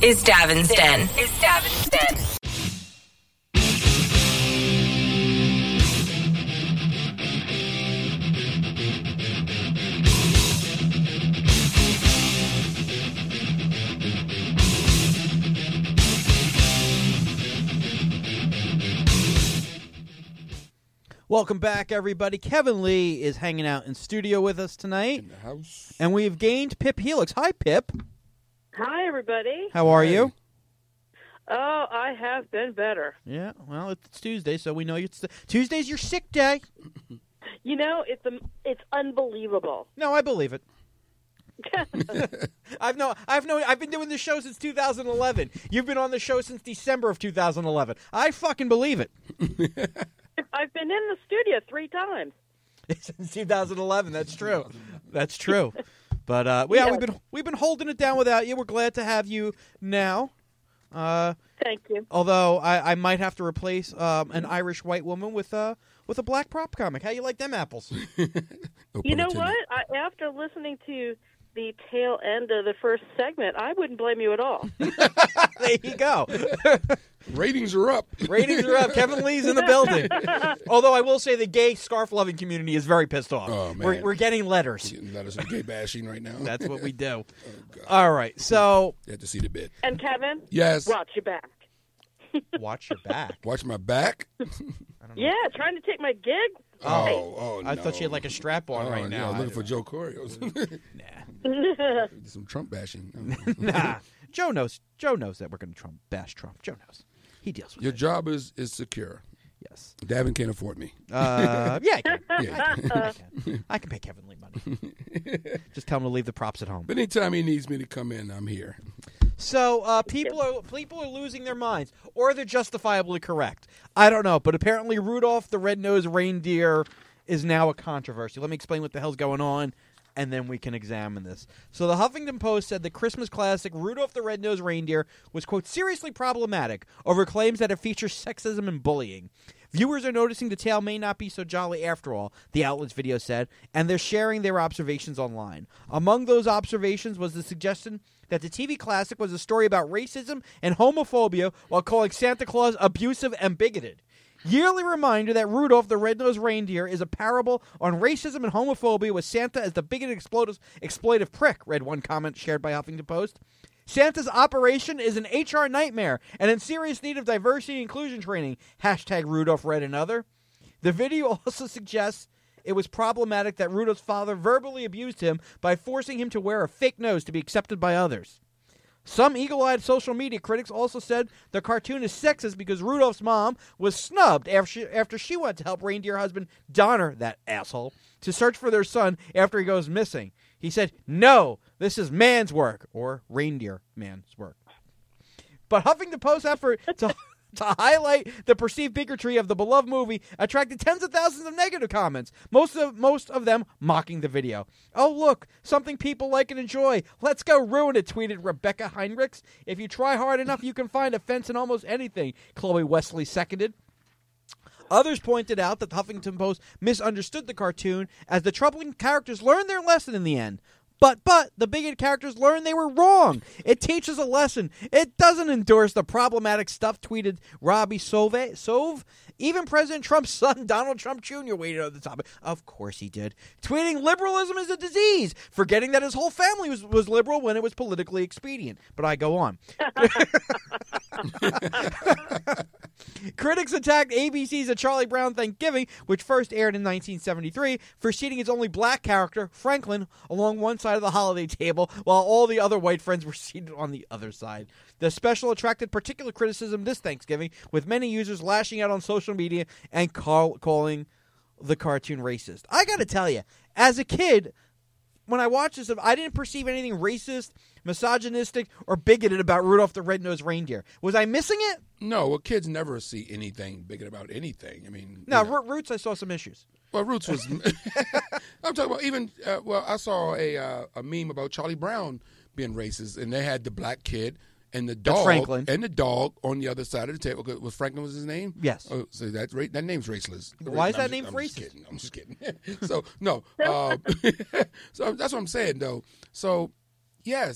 is Davin's Den. Welcome back, everybody. Kevin Lee is hanging out in studio with us tonight. In the house. And we've gained Pip Helix. Hi, Pip. Hi, everybody. How are you? Oh, I have been better. Yeah, well, it's Tuesday, so we know Tuesday's your sick day. You know, it's unbelievable. No, I believe it. I've been doing this show since 2011. You've been on the show since December of 2011. I fucking believe it. I've been in the studio 3 times. Since 2011, that's true. That's true. But we've been holding it down without you. We're glad to have you now. Thank you. Although I might have to replace an Irish white woman with a black prop comic. How you like them apples? You know what? After listening to the tail end of the first segment, I wouldn't blame you at all. There you go. Ratings are up. Ratings are up. Kevin Lee's in the building. Although I will say the gay scarf-loving community is very pissed off. Oh, man. We're getting letters. Getting letters of gay bashing right now. That's what we do. Oh, God. All right, so... You have to see the bit. And Kevin? Yes. Watch your back. Watch your back. Watch my back? Yeah, trying to take my gig? Oh, no. I thought you had like a strap on right now. Yeah, looking for Joe Corey. Nah. Some Trump bashing. Nah. Joe knows that we're going to bash Trump. Joe knows. He deals with Your it. job is secure. Yes. Davin can't afford me. Yeah, I can. Yeah. I can pay Kevin Lee money. Just tell him to leave the props at home. But anytime he needs me to come in, I'm here. So people are losing their minds, or they're justifiably correct. I don't know, but apparently Rudolph the Red-Nosed Reindeer is now a controversy. Let me explain what the hell's going on, and then we can examine this. So the Huffington Post said the Christmas classic Rudolph the Red-Nosed Reindeer was, quote, seriously problematic over claims that it features sexism and bullying. Viewers are noticing the tale may not be so jolly after all, the outlet's video said, and they're sharing their observations online. Among those observations was the suggestion that the TV classic was a story about racism and homophobia while calling Santa Claus abusive and bigoted. Yearly reminder that Rudolph the Red-Nosed Reindeer is a parable on racism and homophobia with Santa as the bigoted exploitive prick, read one comment shared by Huffington Post. Santa's operation is an HR nightmare and in serious need of diversity and inclusion training, hashtag Rudolph read another. The video also suggests it was problematic that Rudolph's father verbally abused him by forcing him to wear a fake nose to be accepted by others. Some eagle-eyed social media critics also said the cartoon is sexist because Rudolph's mom was snubbed after she went to help reindeer husband Donner, that asshole, to search for their son after he goes missing. He said, "No, this is man's work," or reindeer man's work. But Huffington Post's effort to highlight the perceived bigotry of the beloved movie attracted tens of thousands of negative comments, most of them mocking the video. "Oh, look, something people like and enjoy. Let's go ruin it," tweeted Rebecca Heinrichs. "If you try hard enough, you can find offense in almost anything," Chloe Wesley seconded. Others pointed out that the Huffington Post misunderstood the cartoon as the troubling characters learned their lesson in the end. But the bigoted characters learned they were wrong. It teaches a lesson. It doesn't endorse the problematic stuff, tweeted Robbie Sove. Even President Trump's son, Donald Trump Jr., weighed in on the topic. Of course he did. Tweeting liberalism is a disease, forgetting that his whole family was liberal when it was politically expedient. But I go on. Critics attacked ABC's A Charlie Brown Thanksgiving, which first aired in 1973, for seating its only black character, Franklin, along one side of the holiday table, while all the other white friends were seated on the other side. The special attracted particular criticism this Thanksgiving, with many users lashing out on social media and calling the cartoon racist. I gotta tell you, as a kid, when I watched this, I didn't perceive anything racist, misogynistic, or bigoted about Rudolph the Red-Nosed Reindeer. Was I missing it? No, well, kids never see anything bigot about anything. I mean, no, Roots, I saw some issues. Well, Roots was. I'm talking about even. I saw a meme about Charlie Brown being racist, and they had the black kid and the dog, Franklin, and the dog on the other side of the table. Was Franklin was his name? Yes. Oh, so that name's raceless. Why is that name racist? I'm just kidding. So no. So that's what I'm saying, though. So yes.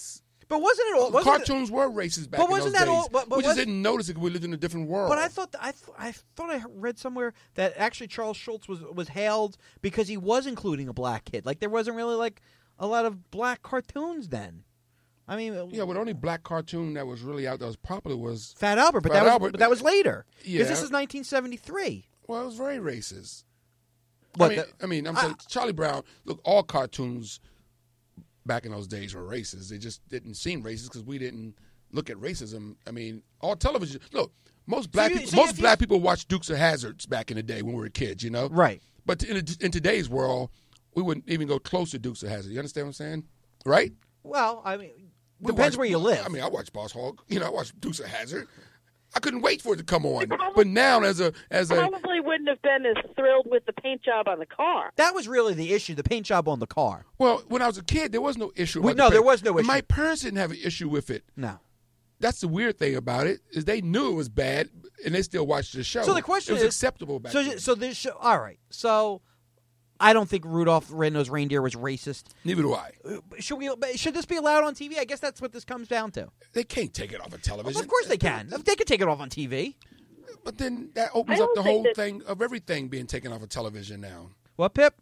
But wasn't it all? Cartoons were racist back in those days. We just didn't notice it because we lived in a different world. But I thought I read somewhere that actually Charles Schulz was hailed because he was including a black kid. Like there wasn't really like a lot of black cartoons then. I mean, yeah, the only black cartoon that was really out that was popular was Fat Albert, but that was later. Yeah, because this is 1973. Well, it was very racist. What I'm saying Charlie Brown. Look, all cartoons back in those days were racist. They just didn't seem racist because we didn't look at racism. I mean, all television. Look, most black people watched Dukes of Hazzards back in the day when we were kids. You know, right? But in today's world, we wouldn't even go close to Dukes of Hazzard. You understand what I'm saying? Right? Well, I mean. Depends where you live. I mean, I watched Boss Hogg. I watched Dukes of Hazzard. I couldn't wait for it to come on. But now, as a probably wouldn't have been as thrilled with the paint job on the car. That was really the issue, the paint job on the car. Well, when I was a kid, there was no issue. There was no issue. My parents didn't have an issue with it. No. That's the weird thing about it is they knew it was bad and they still watched the show. So the question is, acceptable back then. So this show. All right. So. I don't think Rudolph the Red-Nosed Reindeer was racist. Neither do I. Should this be allowed on TV? I guess that's what this comes down to. They can't take it off of television. Well, of course they can. They could take it off on TV. But then that opens up the whole thing of everything being taken off of television now. What, Pip?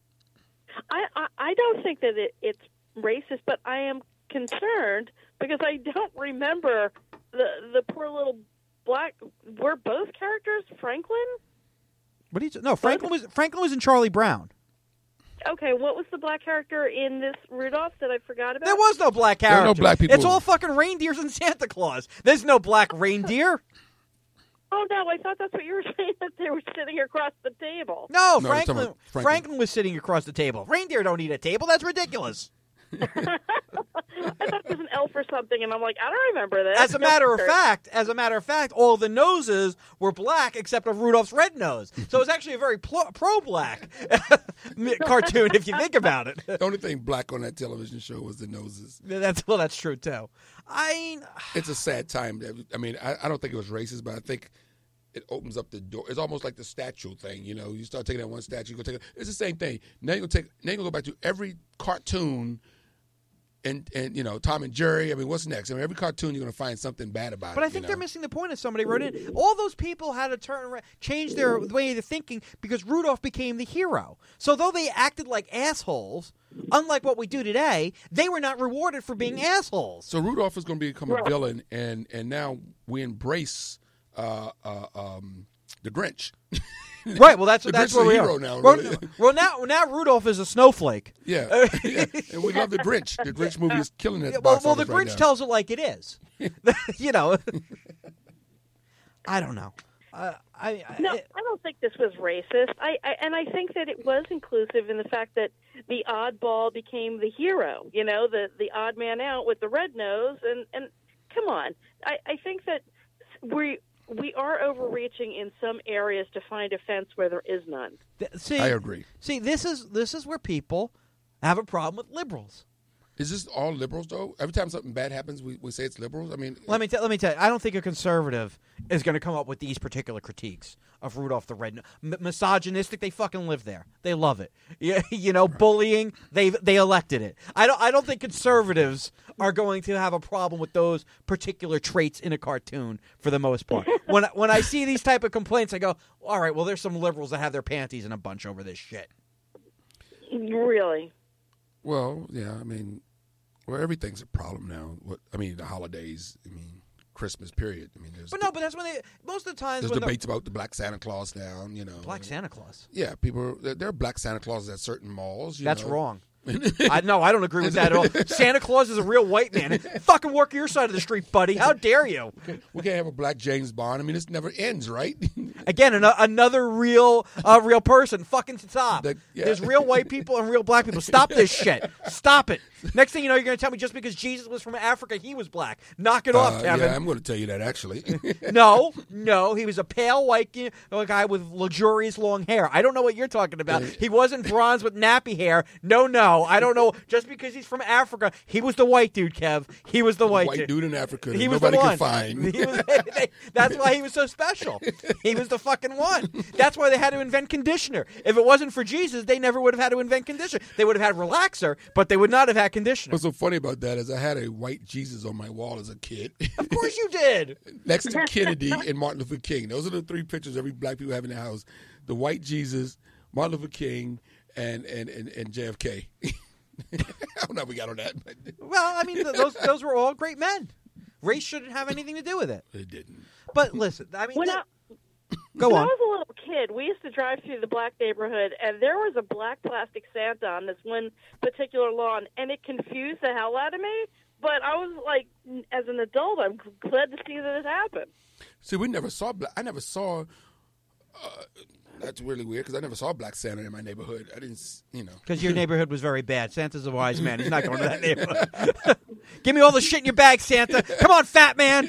I don't think that it's racist, but I am concerned because I don't remember the poor little black. Were both characters Franklin? What do you? No, Franklin was in Charlie Brown. Okay, what was the black character in this Rudolph that I forgot about? There was no black character. There were no black people. It's all fucking reindeers and Santa Claus. There's no black reindeer. Oh no, I thought that's what you were saying, that they were sitting across the table. No, Franklin was sitting across the table. Reindeer don't eat a table. That's ridiculous. I thought it was an elf or something, and I'm like, I don't remember this. As a matter of fact, all the noses were black except of Rudolph's red nose. So it's actually a very pro-black cartoon if you think about it. The only thing black on that television show was the noses. That's true too. It's a sad time. I don't think it was racist, but I think it opens up the door. It's almost like the statue thing. You start taking that one statue, you go take it's the same thing. Now you're gonna go back to every cartoon. And Tom and Jerry. I mean, what's next? I mean, every cartoon you're going to find something bad about it. But I think they're missing the point. As somebody wrote in, all those people had to change their way of thinking because Rudolph became the hero. So though they acted like assholes, unlike what we do today, they were not rewarded for being assholes. So Rudolph is going to become a villain, and now we embrace the Grinch. Right, well, that's where we are. Now, well, now Rudolph is a snowflake. Yeah, and we love the Grinch. The Grinch movie is killing it. Well, the Grinch tells it like it is. I don't know. I don't think this was racist. I think that it was inclusive in the fact that the oddball became the hero. The odd man out with the red nose, and come on, I think that we are overreaching in some areas to find offense where there is none. I agree. See, this is where people have a problem with liberals. Is this all liberals, though? Every time something bad happens, we say it's liberals? I mean... Let me tell you, I don't think a conservative is going to come up with these particular critiques of Rudolph the Red-Nosed. Misogynistic, they fucking live there. They love it. Bullying, they elected it. I don't think conservatives are going to have a problem with those particular traits in a cartoon for the most part. When I see these type of complaints, I go, all right, well, there's some liberals that have their panties in a bunch over this shit. Really? Well, yeah, I mean, everything's a problem now. The holidays, Christmas period. But that's when most of the time... There's debates about the Black Santa Claus now, Black Santa Claus? Yeah, there are Black Santa Clauses at certain malls. That's wrong. I don't agree with that at all. Santa Claus is a real white man. Fucking work your side of the street, buddy. How dare you? We can't have a black James Bond. This never ends, right? Again, another real person. Fucking stop. There's real white people and real black people. Stop this shit. Stop it. Next thing you know, you're going to tell me just because Jesus was from Africa, he was black. Knock it off, Kevin. Yeah, I'm going to tell you that, actually. No, he was a pale white guy with luxurious long hair. I don't know what you're talking about. He wasn't bronze with nappy hair. No. I don't know. Just because he's from Africa, he was the white dude, Kev. He was the white dude in Africa. He was nobody the could find. That's why he was so special. He was the fucking one. That's why they had to invent conditioner. If it wasn't for Jesus, they never would have had to invent conditioner. They would have had relaxer, but they would not have had conditioner. What's so funny about that is I had a white Jesus on my wall as a kid. Of course you did. Next to Kennedy and Martin Luther King. Those are the three pictures every black people have in their house. The white Jesus, Martin Luther King, and JFK. I don't know how we got on that. But Well, I mean, those were all great men. Race shouldn't have anything to do with it. it didn't. But listen, I mean, When go When on. I was a little kid, we used to drive through the black neighborhood, and there was a black plastic Santa on this one particular lawn, and it confused the hell out of me. But I was like, as an adult, I'm glad to see that it happened. See, we never saw black. I never saw. That's really weird because I never saw Black Santa in my neighborhood. I didn't, Because your neighborhood was very bad. Santa's a wise man. He's not going to that neighborhood. Give me all the shit in your bag, Santa. Come on, fat man.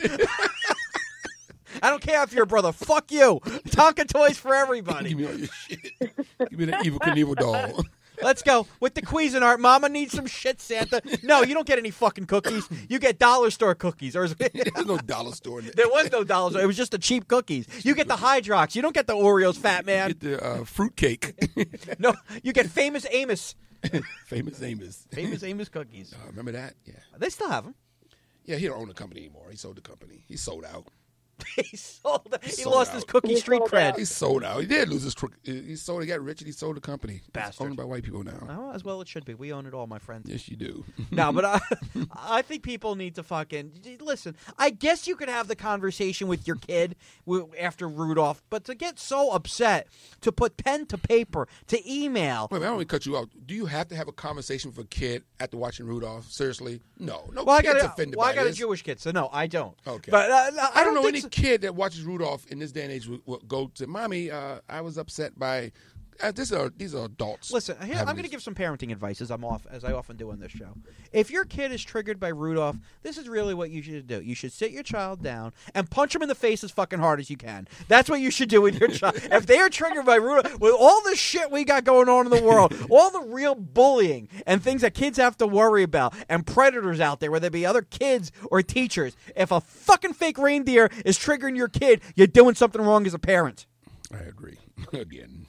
I don't care if you're a brother. Fuck you. Tonka toys for everybody. Give me all your shit. Give me that Evil Knievel doll. Let's go. With the Cuisinart, Mama needs some shit, Santa. No, you don't get any fucking cookies. You get dollar store cookies. Or There's no dollar store in there. there was no dollar store. It was just the cheap cookies. You get the Hydrox. You don't get the Oreos, fat man. Get the fruit cake. No, you get Famous Amos. Famous Amos. Famous Amos cookies. Remember that? Yeah. They still have them. Yeah, he don't own the company anymore. He sold the company. He sold out. He sold. He Sold lost out. his cookie He street sold cred. out. He sold out. He did lose his crook. He sold. He got rich and he sold the company. It's Bastard. owned by white people now. Oh, as well it should be. We own it all, my friend. Yes, you do. No, but I think people need to fucking listen. I guess you could have the conversation with your kid after Rudolph, but to get so upset, to put pen to paper, to email. Wait, I don't want to cut you out. Do you have to have a conversation with a kid after watching Rudolph? Seriously? No. No Well, kid's offended I by got a this. Jewish kid, so no, I don't. Okay. But I don't know think any so. kid that watches Rudolph in this day and age will go to, Mommy, I was upset by... these are adults. Listen, here, I'm having going to this. give some parenting advice as I often do on this show. If your kid is triggered by Rudolph, this is really what you should do. You should sit your child down and punch him in the face as fucking hard as you can. That's what you should do with your child. If they are triggered by Rudolph, with all the shit we got going on in the world, all the real bullying and things that kids have to worry about, and predators out there, whether it be other kids or teachers, if a fucking fake reindeer is triggering your kid, you're doing something wrong as a parent. I agree. Again.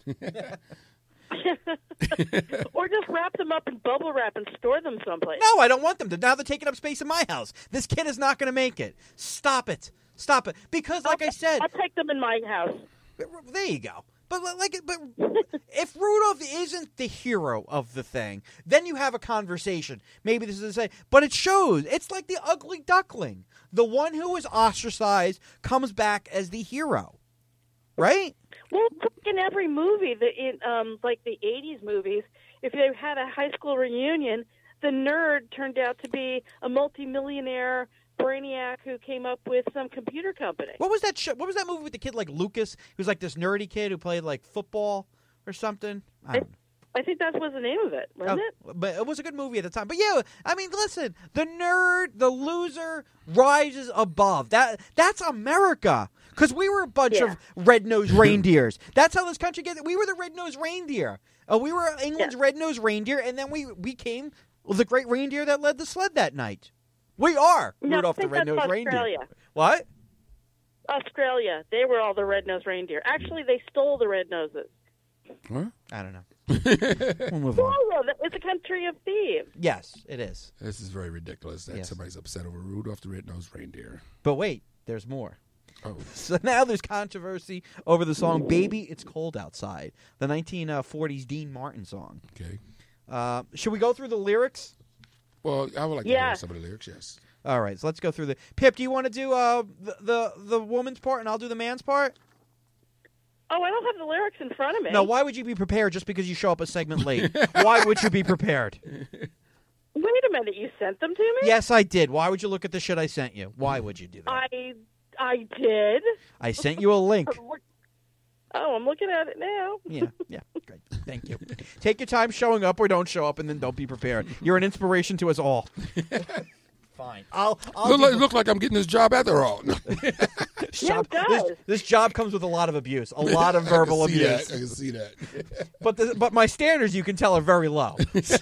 Or just wrap them up in bubble wrap and store them someplace. No, I don't want them to. Now they're taking up space in my house. This kid is not going to make it. Stop it. Stop it. Because, like I said, I'll take them in my house. there you go. But if Rudolph isn't the hero of the thing, then you have a conversation. Maybe this is the same. But it shows. It's like the ugly duckling. The one who was ostracized comes back as the hero. Right? Well, in every movie, like the 80s movies, if they had a high school reunion, the nerd turned out to be a multimillionaire brainiac who came up with some computer company. What was that What was that movie with the kid like Lucas? He was like this nerdy kid who played like football or something. I don't know. I think that was the name of it, wasn't it? But it was a good movie at the time. But yeah, I mean, listen, the nerd, the loser rises above. That's America. Because we were a bunch of red-nosed reindeers. That's how this country gets it. We were the red-nosed reindeer. We were England's red-nosed reindeer, and then we became the great reindeer that led the sled that night. We are No, Rudolph I the think that's red-nosed reindeer. Australia. What? Australia. They were all the red-nosed reindeer. Actually, they stole the red noses. What? I don't know. We'll move on. Oh, it's a country of thieves. Yes, it is. This is very ridiculous that Yes. somebody's upset over Rudolph the Red-Nosed Reindeer. But wait, there's more. Oh. So now there's controversy over the song "Baby It's Cold Outside," the 1940s Dean Martin song. Okay. Should we go through the lyrics? Well, I would like to hear Yes. some of the lyrics, yes. All right, so let's go through the. Pip, do you want to do the woman's part and I'll do the man's part? Oh, I don't have the lyrics in front of me. No, why would you be prepared just because you show up a segment late? Why would you be prepared? Wait a minute, you sent them to me? Yes, I did. Why would you look at the shit I sent you? Why would you do that? I did. I sent you a link. Oh, I'm looking at it now. Yeah, great. Thank you. Take your time showing up or don't show up, and then don't be prepared. You're an inspiration to us all. Fine. I'll Look like I'm getting this job after all. Yeah, it does. This job comes with a lot of abuse, a lot of verbal I can see abuse. that. I can see that. But my standards, you can tell, are very low. So,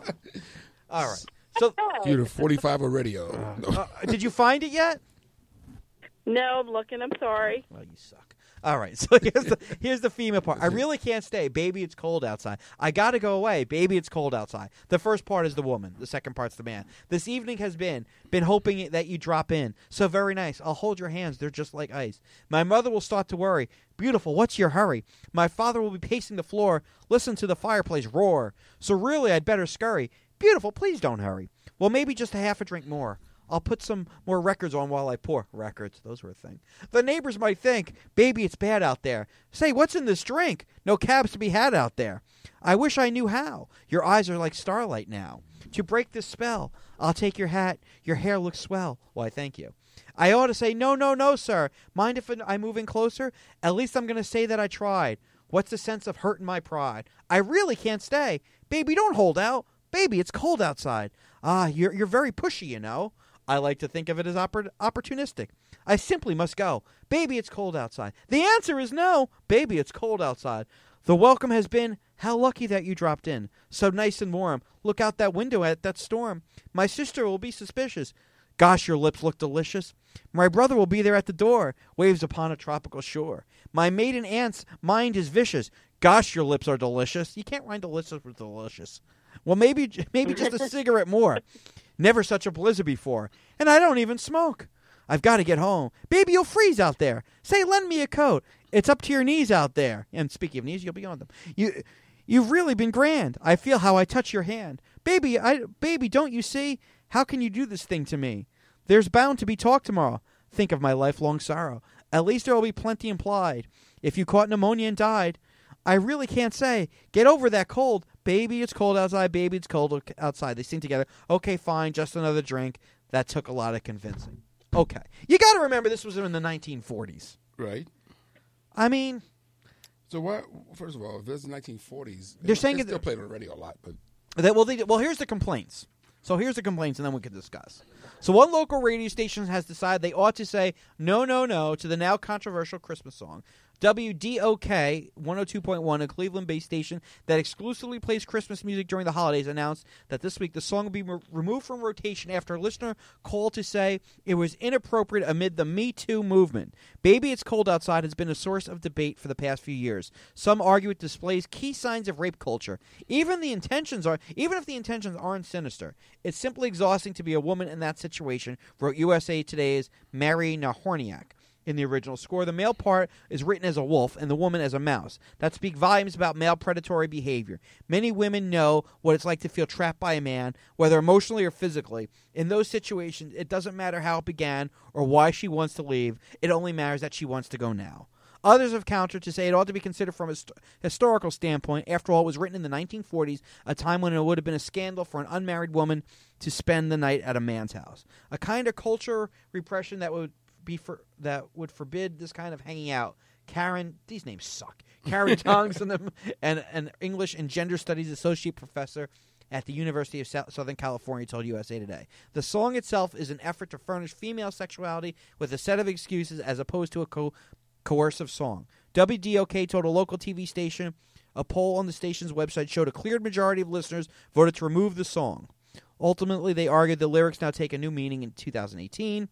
all right. So, You're the 45 or radio. did you find it yet? No, I'm looking. I'm sorry. Well, you suck. All right, so here's the female part. I really can't stay. Baby, it's cold outside. I got to go away. Baby, it's cold outside. The first part is the woman. The second part's the man. This evening has been hoping that you drop in. So very nice. I'll hold your hands. They're just like ice. My mother will start to worry. Beautiful, what's your hurry? My father will be pacing the floor. Listen to the fireplace roar. So really, I'd better scurry. Beautiful, please don't hurry. Well, maybe just a half a drink more. I'll put some more records on while I pour. Records, those were a thing. The neighbors might think, baby, it's bad out there. Say, what's in this drink? No cabs to be had out there. I wish I knew how. Your eyes are like starlight now. To break this spell, I'll take your hat. Your hair looks swell. Why, thank you. I ought to say, no, no, no, sir. Mind if I move in closer? At least I'm going to say that I tried. What's the sense of hurting my pride? I really can't stay. Baby, don't hold out. Baby, it's cold outside. Ah, you're very pushy, you know. I like to think of it as opportunistic. I simply must go. Baby, it's cold outside. The answer is no. Baby, it's cold outside. The welcome has been, how lucky that you dropped in. So nice and warm. Look out that window at that storm. My sister will be suspicious. Gosh, your lips look delicious. My brother will be there at the door. Waves upon a tropical shore. My maiden aunt's mind is vicious. Gosh, your lips are delicious. You can't rhyme delicious with delicious. Well, maybe just a cigarette more. Never such a blizzard before. And I don't even smoke. I've got to get home. Baby, you'll freeze out there. Say, lend me a coat. It's up to your knees out there. And speaking of knees, you'll be on them. You've really been grand. I feel how I touch your hand. Baby, don't you see? How can you do this thing to me? There's bound to be talk tomorrow. Think of my lifelong sorrow. At least there will be plenty implied. If you caught pneumonia and died, I really can't say. Get over that cold. Baby, it's cold outside. Baby, it's cold outside. They sing together. Okay, fine, just another drink. That took a lot of convincing. Okay. You got to remember this was in the 1940s. Right. I mean... So what? First of all, if this is the 1940s, they're saying they still played on the radio a lot. But well, here's the complaints. So here's the complaints, and then we can discuss. So one local radio station has decided they ought to say no, no, no to the now controversial Christmas song. WDOK 102.1, a Cleveland-based station that exclusively plays Christmas music during the holidays, announced that this week the song will be removed from rotation after a listener called to say it was inappropriate amid the Me Too movement. Baby, It's Cold Outside has been a source of debate for the past few years. Some argue it displays key signs of rape culture. Even if the intentions aren't sinister, it's simply exhausting to be a woman in that situation, wrote USA Today's Mary Nahorniak. In the original score, the male part is written as a wolf and the woman as a mouse. That speak volumes about male predatory behavior. Many women know what it's like to feel trapped by a man, whether emotionally or physically. In those situations, it doesn't matter how it began or why she wants to leave. It only matters that she wants to go now. Others have countered to say it ought to be considered from a historical standpoint. After all, it was written in the 1940s, a time when it would have been a scandal for an unmarried woman to spend the night at a man's house. A kind of culture repression that would forbid this kind of hanging out. These names suck. Karen Tongs, an English and Gender Studies associate professor at the University of Southern California, told USA Today. The song itself is an effort to furnish female sexuality with a set of excuses as opposed to a coercive song. WDOK told a local TV station a poll on the station's website showed a clear majority of listeners voted to remove the song. Ultimately, they argued the lyrics now take a new meaning in 2018.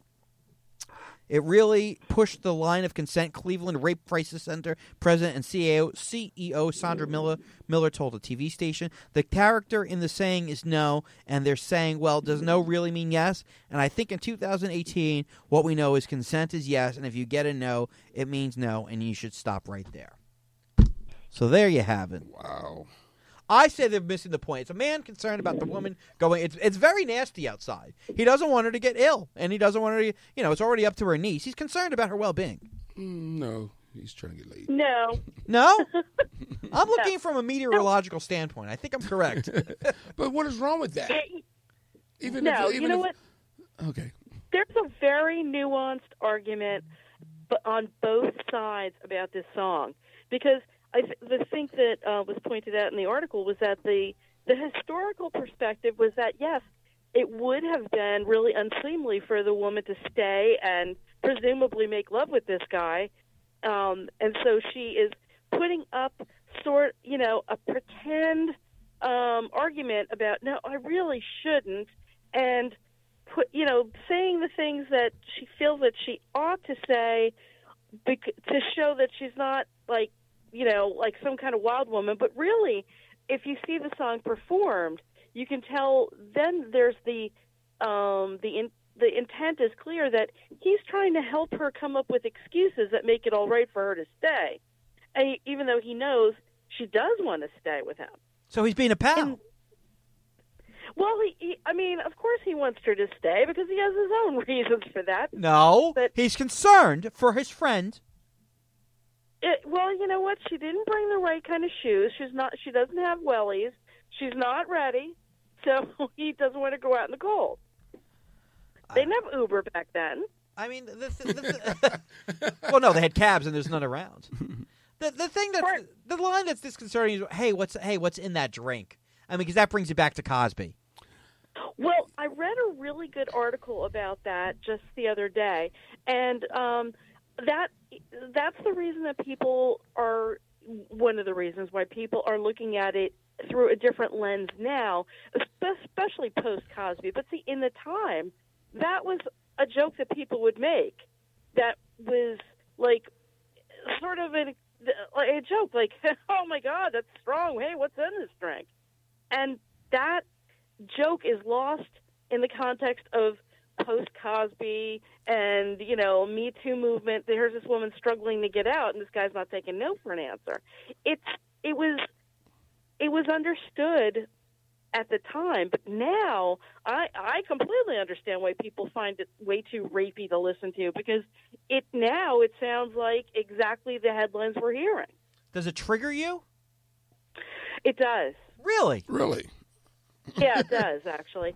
It really pushed the line of consent. Cleveland Rape Crisis Center president and CEO Sandra Miller told a TV station. The character in the saying is no, and they're saying, well, does no really mean yes? And I think in 2018, what we know is consent is yes, and if you get a no, it means no, and you should stop right there. So there you have it. Wow. I say they're missing the point. It's a man concerned about the woman going. It's very nasty outside. He doesn't want her to get ill, and he doesn't want her to, it's already up to her knees. He's concerned about her well-being. No, he's trying to get laid. No. No? I'm looking from a meteorological standpoint. I think I'm correct. But what is wrong with that? You know what? Okay. There's a very nuanced argument on both sides about this song, because the thing that was pointed out in the article was that the historical perspective was that, yes, it would have been really unseemly for the woman to stay and presumably make love with this guy. And so she is putting up a pretend argument about, no, I really shouldn't, and saying the things that she feels that she ought to say to show that she's not like, like some kind of wild woman. But really, if you see the song performed, you can tell. Then there's the intent is clear that he's trying to help her come up with excuses that make it all right for her to stay, and even though he knows she does want to stay with him. So he's being a pal. Well, I mean, of course he wants her to stay because he has his own reasons for that. No, but he's concerned for his friend. Well, you know what? She didn't bring the right kind of shoes. She doesn't have wellies. She's not ready, so he doesn't want to go out in the cold. They didn't have Uber back then. I mean, well, no, they had cabs and there's none around. The thing the line that's disconcerting is, hey, what's in that drink? I mean, because that brings you back to Cosby. Well, I read a really good article about that just the other day, and that's the reason that people are one of the reasons why people are looking at it through a different lens now, especially post Cosby. But see, in the time, that was a joke that people would make. That was like sort of a joke, like, "Oh my God, that's strong. Hey, what's in this drink?" And that joke is lost in the context of post-Cosby and, Me Too movement. There's this woman struggling to get out, and this guy's not taking no for an answer. It was understood at the time, but now I completely understand why people find it way too rapey to listen to, because it sounds like exactly the headlines we're hearing. Does it trigger you? It does. Really? Really? Yeah, it does, actually.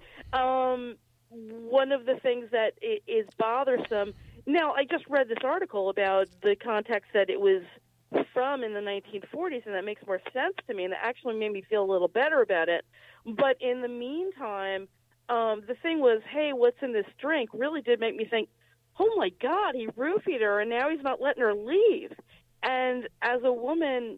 One of the things that is bothersome... Now, I just read this article about the context that it was from in the 1940s, and that makes more sense to me, and it actually made me feel a little better about it. But in the meantime, the thing was, hey, what's in this drink, really did make me think, oh, my God, he roofied her, and now he's not letting her leave. And as a woman...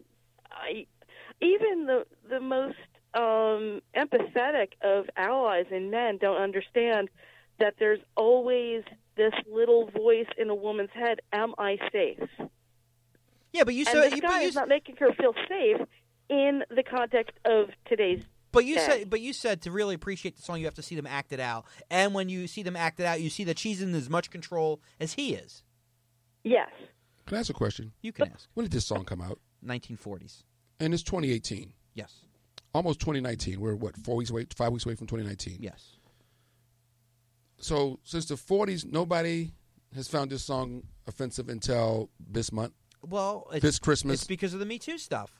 even the most empathetic of allies and men don't understand that there's always this little voice in a woman's head, am I safe? Yeah, but you and said... this guy is not making her feel safe in the context of today's But you said to really appreciate the song, you have to see them act it out. And when you see them act it out, you see that she's in as much control as he is. Yes. Can I ask a question? You can ask. When did this song come out? 1940s. And it's 2018. Yes. Almost 2019. We're, 5 weeks away from 2019? Yes. So since the 40s, nobody has found this song offensive until this month? Well, this Christmas? It's because of the Me Too stuff.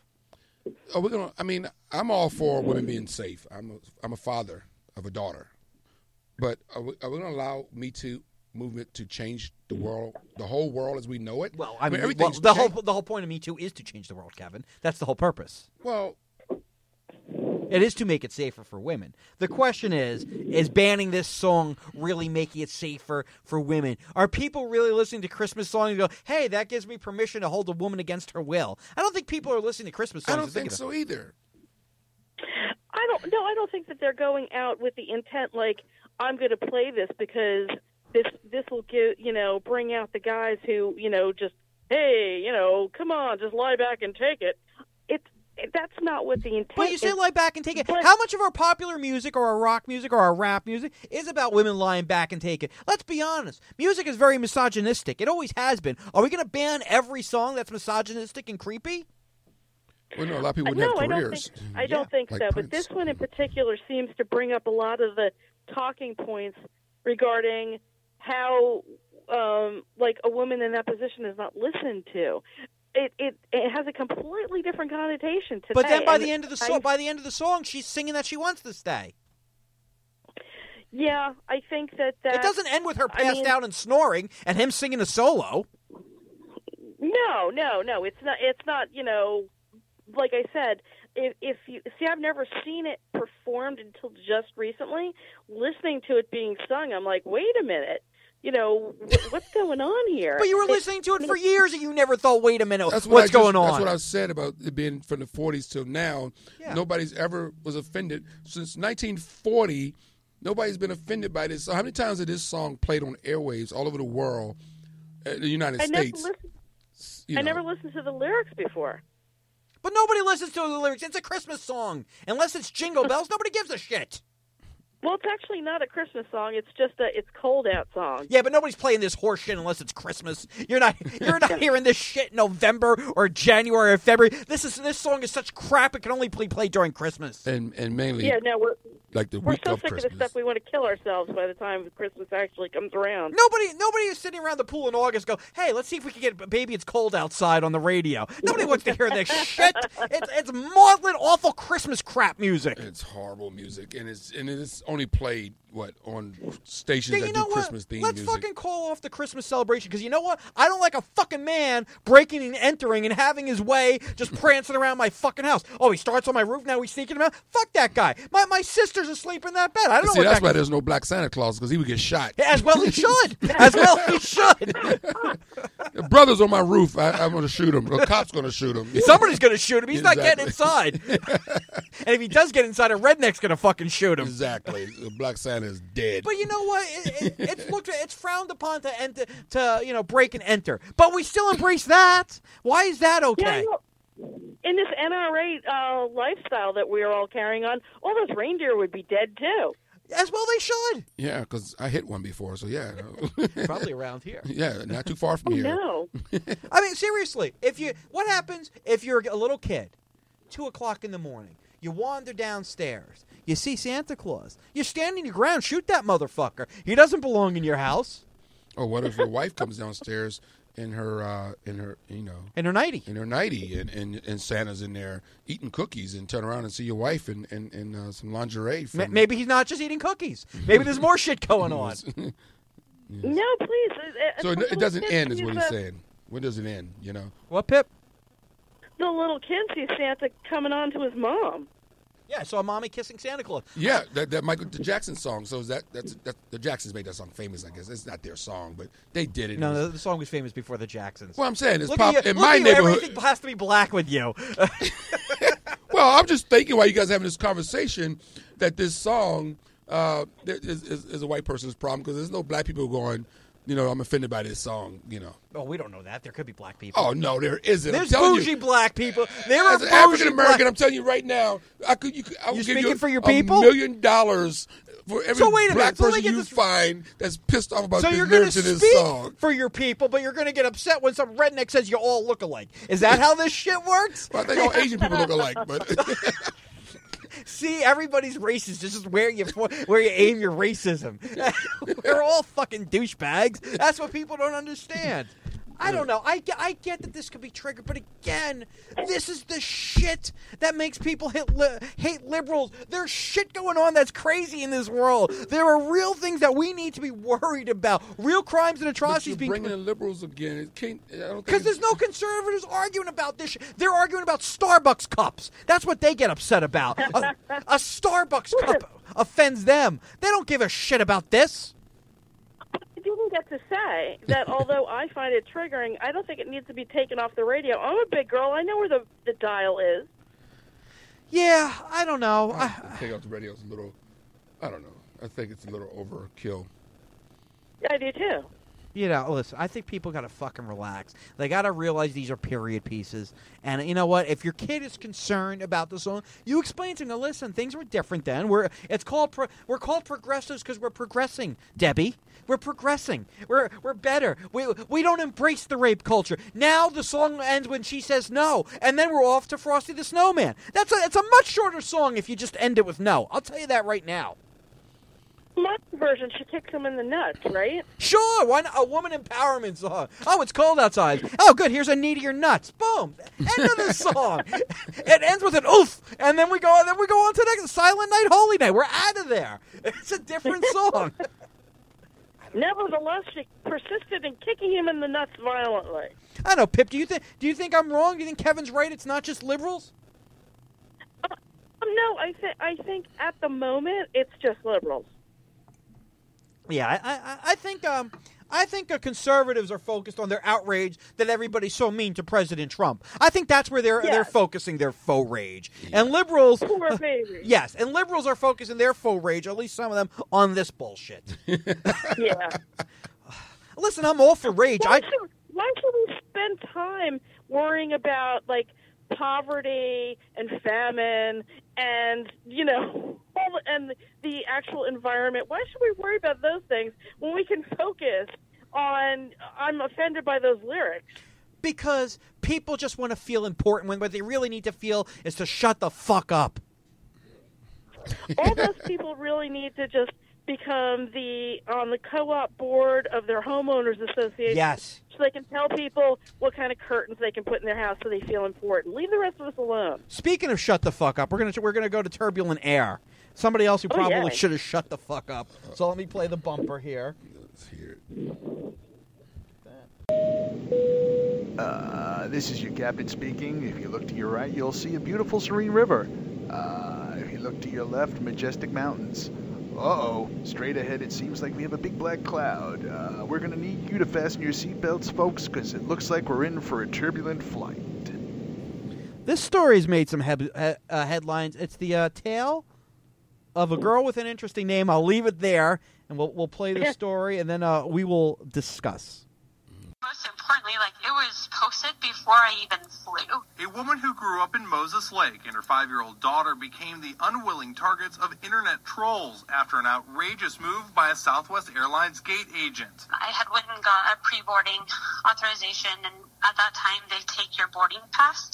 I'm all for women being safe. I'm a father of a daughter. But are we going to allow Me Too movement to change the world, the whole world as we know it? Well, the whole point of Me Too is to change the world, Kevin. That's the whole purpose. Well, it is to make it safer for women. The question is banning this song really making it safer for women? Are people really listening to Christmas songs and go, hey, that gives me permission to hold a woman against her will? I don't think people are listening to Christmas songs. I don't think so either. I don't think that they're going out with the intent like, I'm going to play this because this will bring out the guys who, just, hey, come on, just lie back and take it. That's not what the intent is. But you say lie back and take it. How much of our popular music or our rock music or our rap music is about women lying back and take it? Let's be honest. Music is very misogynistic. It always has been. Are we going to ban every song that's misogynistic and creepy? Well, no, a lot of people wouldn't have careers. I don't think like so. Prince. But this one in particular seems to bring up a lot of the talking points regarding how, a woman in that position is not listened to. It has a completely different connotation today. But then by the end of the song, she's singing that she wants to stay. Yeah, I think that it doesn't end with her passed out and snoring and him singing a solo. No, it's not. It's not. Like I said, if you see, I've never seen it performed until just recently. Listening to it being sung, I'm like, wait a minute. What's going on here? But you were listening to it for years and you never thought, wait a minute, what's going on? That's what I said about it being from the 40s till now. Yeah. Nobody's ever was offended. Since 1940, nobody's been offended by this. So how many times has this song played on airwaves all over the world, the United States? You I know. never listened to the lyrics before. But nobody listens to the lyrics. It's a Christmas song. Unless it's Jingle Bells, nobody gives a shit. Well, it's actually not a Christmas song. It's just it's cold out song. Yeah, but nobody's playing this horse shit unless it's Christmas. You're not hearing this shit in November or January or February. This song is such crap it can only be played during Christmas. And mainly, Yeah, no, like the we're week so of sick Christmas. of this stuff we want to kill ourselves by the time Christmas actually comes around. Nobody is sitting around the pool in August go, hey, let's see if we can get Baby It's Cold Outside on the radio. Nobody wants to hear this shit. It's maudlin, awful Christmas crap music. It's horrible music, and it's only played on stations Yeah, that do Christmas themed Let's music. fucking call off the Christmas celebration because you know what? I don't like a fucking man breaking and entering and having his way, just prancing around my fucking house. Oh, he starts on my roof now. He's sneaking around. Fuck that guy. My sister's asleep in that bed. I don't know. See, what that's that why there's no Black Santa Claus, because he would get shot. As well he should. As well he should. The brother's on my roof. I'm going to shoot him. The cop's going to shoot him. Somebody's going to shoot him. He's not getting Exactly. inside. And if he does get inside, a redneck's going to fucking shoot him. Exactly. The Black Santa is dead. But you know what? It's frowned upon to break and enter. But we still embrace that. Why is that Yeah, okay? you know, in this NRA lifestyle that we're all carrying on, all those reindeer would be dead too. As well they should. Yeah, because I hit one before, so yeah. Probably around here. Yeah, not too far from here. No. I mean, seriously, what happens if you're a little kid, 2 o'clock in the morning, you wander downstairs, you see Santa Claus, you're standing your ground, shoot that motherfucker. He doesn't belong in your house. Or what if your wife comes downstairs in her In her nightie. in her nightie, and Santa's in there eating cookies, and turn around and see your wife in some lingerie. From Maybe he's not just eating cookies. Maybe there's more shit going on. No, please. So And it doesn't end, is use what he's saying. When does it end? You know. What, Pip? The little kid sees Santa coming on to his mom. Yeah, I saw mommy kissing Santa Claus. Yeah, that Michael Jackson song. So that's the Jacksons made that song famous. I guess it's not their song, but they did it. No, the song was famous before the Jacksons. Well, I'm saying it's Look pop at you, in look my at you, neighborhood. everything has to be black with you. Well, I'm just thinking while you guys are having this conversation that this song is a white person's problem, because there's no black people going, I'm offended by this song, Oh, we don't know that. There could be black people. Oh, no, there isn't. There's I'm telling bougie you, black people. There are as an bougie African American, black- I'm telling you right now, I will give speaking you for your people? $1 million for every So wait a black minute. So let me person get you this- find that's pissed off about So the you're going to lyrics of this speak song. for your people, but you're going to get upset when some redneck says you all look alike. Is that how this shit works? Well, I think all Asian people look alike, but See, everybody's racist. This is where you aim your racism. We're all fucking douchebags. That's what people don't understand. I don't know. I get that this could be triggered, but again, this is the shit that makes people hate liberals. There's shit going on that's crazy in this world. There are real things that we need to be worried about. Real crimes and But atrocities you're being bringing in liberals again. It can't. I don't think because there's no conservatives arguing about this shit. They're arguing about Starbucks cups. That's what they get upset about. A Starbucks cup offends them. They don't give a shit about this. I didn't get to say that although I find it triggering, I don't think it needs to be taken off the radio. I'm a big girl. I know where the dial is. Yeah, I don't know. take off the radio is a little. I don't know. I think it's a little overkill. I do too. Listen, I think people got to fucking relax. They got to realize these are period pieces. And you know what? If your kid is concerned about the song, you explain to them, listen, things were different then. We're called progressives because we're progressing, Debbie. We're progressing. We're better. We don't embrace the rape culture. Now the song ends when she says no, and then we're off to Frosty the Snowman. It's a much shorter song if you just end it with no. I'll tell you that right now. My version, she kicks him in the nuts, right? Sure, why not? A woman empowerment song. Oh, it's cold outside. Oh, good. Here's a knee to your nuts. Boom. End of the song. It ends with an oof, and then we go on to the next Silent Night, Holy Night. We're out of there. It's a different song. Nevertheless, she persisted in kicking him in the nuts violently. I know, Pip. Do you think I'm wrong? Do you think Kevin's right? It's not just liberals. No, I think at the moment it's just liberals. Yeah, I think conservatives are focused on their outrage that everybody's so mean to President Trump. I think that's where they're Yes. focusing their faux rage. And liberals, Poor baby. yes, and liberals are focusing their faux rage, at least some of them, on this bullshit. Yeah. Listen, I'm all for rage. Why should we spend time worrying about, like, poverty and famine and, and the actual environment. Why should we worry about those things when we can focus on, I'm offended by those lyrics? Because people just want to feel important when what they really need to feel is to shut the fuck up. All those people really need to just become on the co-op board of their homeowners association. Yes. So they can tell people what kind of curtains they can put in their house so they feel important. Leave the rest of us alone. Speaking of shut the fuck up, we're gonna go to Turbulent Air. Somebody else who probably should have shut the fuck up. So let me play the bumper here. Let's hear it. This is your captain speaking. If you look to your right, you'll see a beautiful serene river. If you look to your left, majestic mountains. Uh-oh. Straight ahead, it seems like we have a big black cloud. We're going to need you to fasten your seatbelts, folks, because it looks like we're in for a turbulent flight. This story's made some headlines. It's the tale of a girl with an interesting name. I'll leave it there, and we'll play the story, and then we will discuss. Most importantly, it was posted before I even flew. A woman who grew up in Moses Lake and her 5-year-old daughter became the unwilling targets of internet trolls after an outrageous move by a Southwest Airlines gate agent. I had went and got a pre-boarding authorization, and at that time they take your boarding pass.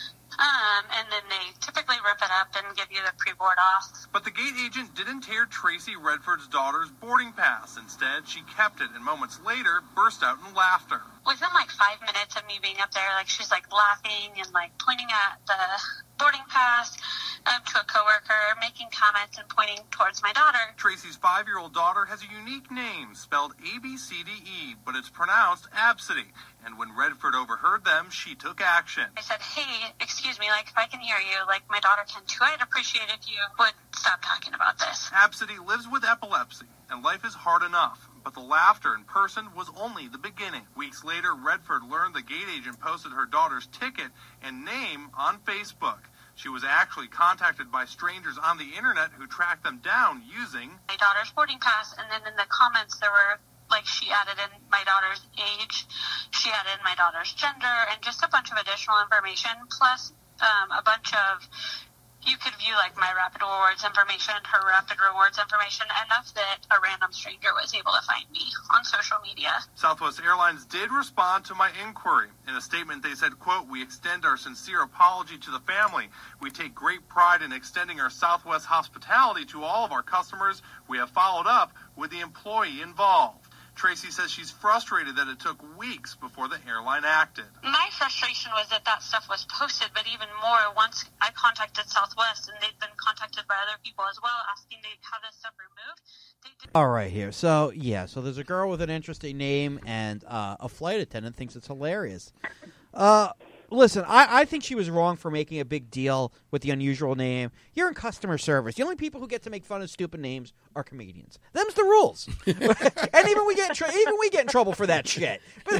And then they typically rip it up and give you the pre-board off. But the gate agent didn't tear Tracy Redford's daughter's boarding pass. Instead, she kept it and moments later burst out in laughter. Within 5 minutes of me being up there, she's laughing and pointing at the boarding pass to a coworker, making comments and pointing towards my daughter. Tracy's 5-year-old daughter has a unique name spelled ABCDE, but it's pronounced Absidy. And when Redford overheard them, she took action. I said, hey, excuse me, if I can hear you, my daughter can too. I'd appreciate if you would stop talking about this. Absidy lives with epilepsy, and life is hard enough. But the laughter in person was only the beginning. Weeks later, Redford learned the gate agent posted her daughter's ticket and name on Facebook. She was actually contacted by strangers on the internet who tracked them down using my daughter's boarding pass, and then in the comments there were she added in my daughter's age, she added in my daughter's gender, and just a bunch of additional information, plus a bunch of, you could view my Rapid Rewards information, her Rapid Rewards information, enough that a random stranger was able to find me on social media. Southwest Airlines did respond to my inquiry. In a statement, they said, quote, "We extend our sincere apology to the family. We take great pride in extending our Southwest hospitality to all of our customers. We have followed up with the employee involved." Tracy says she's frustrated that it took weeks before the airline acted. My frustration was that stuff was posted, but even more once I contacted Southwest, and they've been contacted by other people as well, asking to have this stuff removed. All right, here. So there's a girl with an interesting name, and a flight attendant thinks it's hilarious. Listen, I think she was wrong for making a big deal with the unusual name. You're in customer service. The only people who get to make fun of stupid names are comedians. Them's the rules. And even we get in trouble for that shit.